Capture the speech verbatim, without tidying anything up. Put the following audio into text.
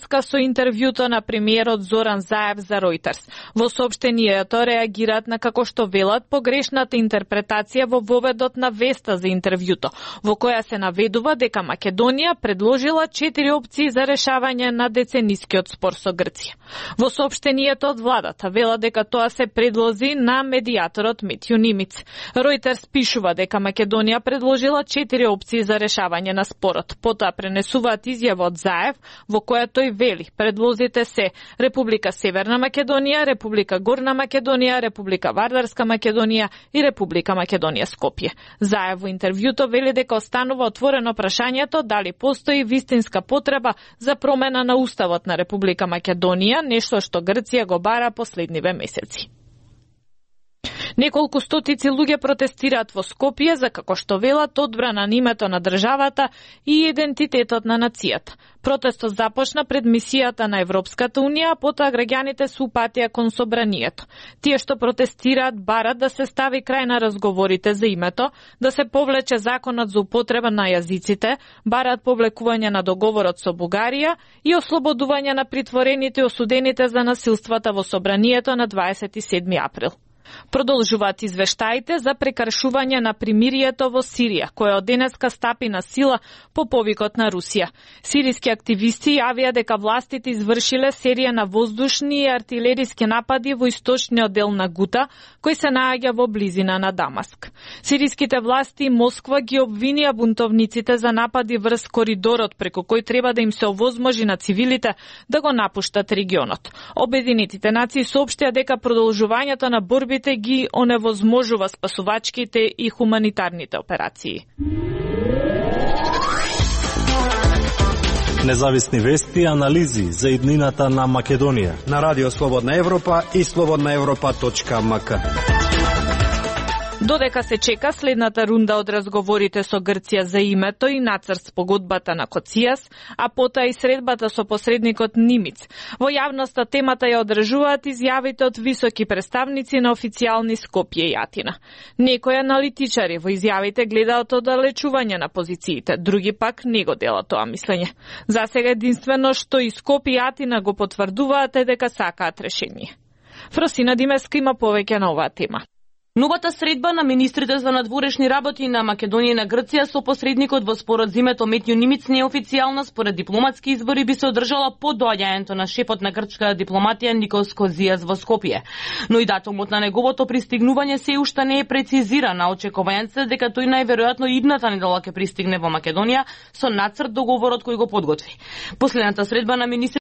врска со интервјуто на премиерот Зоран Заев за Reuters. Во соопштението реагираат на како што велат погрешната интерпретација во воведот на веста за интервјуто, во која се наведува дека Македонија предложила четири опции за решавање на деценискиот спор со Грција. Во соопштението од владата вела дека тоа се предлози на медијаторот Метју Нимиц. Reuters пишува дека Македонија предложила четири опции за решавање на спорот. Потоа пренесуваат изјава од Заев во која тој вели предлозите се Република Северна Македонија, Република Горна Македонија, Република Вардарска Македонија и Република Македонија Скопје. Заев во интервјуто вели дека останува отворено прашањето дали постои вистинска потреба за промена на уставот на Република Македонија, нешто што Грција го бара последниве месеци. Неколку стотици луѓе протестираат во Скопје за, како што велат, одбрана на името на државата и идентитетот на нацијата. Протестот започна пред мисијата на Европската унија, а потоа граѓаните се упатија кон собранието. Тие што протестираат барат да се стави крај на разговорите за името, да се повлече законот за употреба на јазиците, бараат повлекување на договорот со Бугарија и ослободување на притворените и осудените за насилствата во собранието на дваесет и седми април. Продолжуваат извештаите за прекршување на примирието во Сирија, кое од денеска стапи на сила по повикот на Русија. Сириски активисти јавија дека властите извршиле серија на воздушни и артилериски напади во источниот дел на Гута, кој се наоѓа во близина на Дамаск. Сириските власти и Москва ги обвинија бунтовниците за напади врз коридорот преку кој треба да им се овозможи на цивилите да го напуштат регионот. Обединетите нации соопштија дека продолжувањето на борбите ги оневозможува спасувачките и хуманитарните операции. Независни вести и анализи за иднината на Македонија на Радио Слободна Европа и слободна европа точка ем ка. Додека се чека следната рунда од разговорите со Грција за името и нацрт спогодбата на Коцијас, а потоа и средбата со посредникот Нимиц, во јавноста темата ја одржуваат изјавите од високи представници на официјални Скопје и Атина. Некои аналитичари во изјавите гледаат оддалечување на позициите, други пак не го делат тоа мислење. Засега единствено што и Скопје и Атина го потврдуваат е дека сакаат решение. Фросина Димеска има повеќе на оваа тема. Новата средба на министрите за надворешни работи на Македонија и на Грција со посредникот во спорот за името Метју Нимиц неофицијална според дипломатски извори би се одржала по доаѓањето на шефот на грчката дипломатија Никос Козијас во Скопје. Но и датумот на неговото пристигнување се уште не е прецизиран, а очекувањето се дека тој најверојатно идната недела ќе пристигне во Македонија со нацрт договорот кој го подготви. Последната средба на министрите